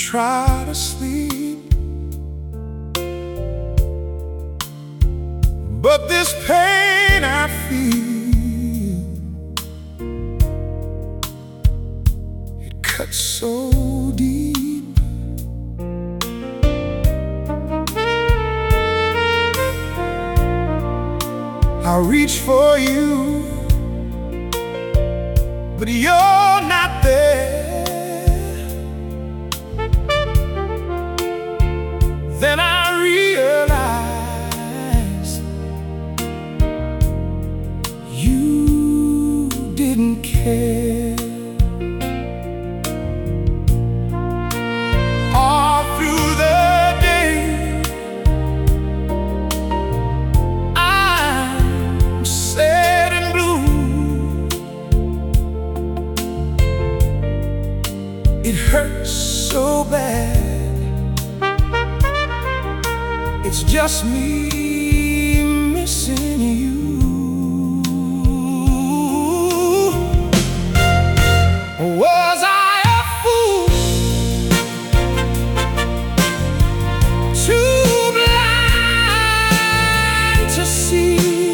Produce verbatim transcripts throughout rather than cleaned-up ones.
try to sleep, but this pain I feel, it cuts so deep. I reach for you, but you're not there. Then I realize you didn't care. All through the day I'm sad and blue. It hurts so bad. It's just me missing you. Was I a fool, too blind to see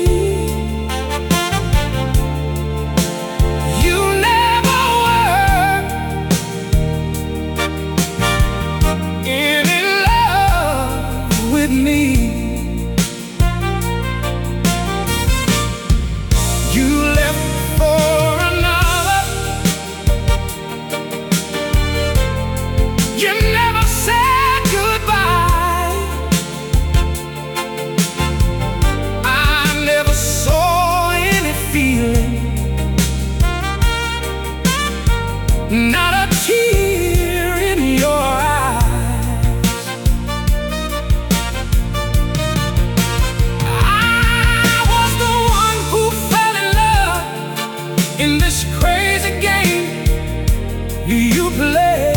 you never were in with me? You left for another. You never said goodbye. I never saw any feeling, not a tear in your eye. In this crazy game you play,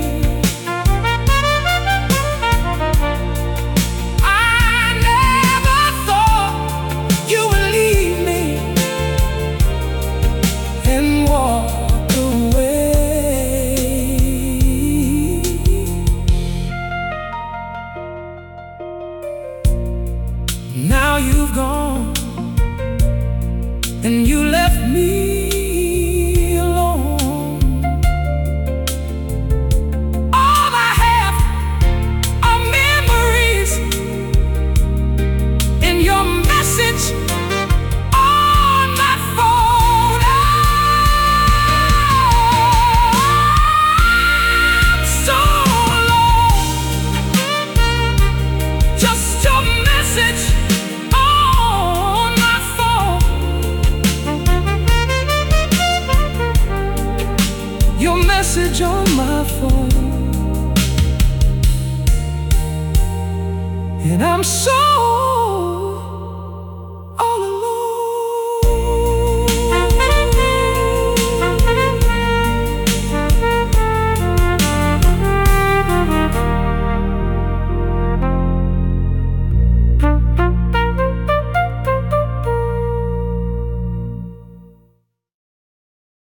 I never thought you would leave me and walk away. Now you've gone and you left me on my phone. I'm so alone. Just your message on my phone. Your message on my phone. And I'm so